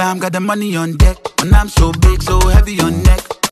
got the money on deck. And I'm so big, so heavy on neck.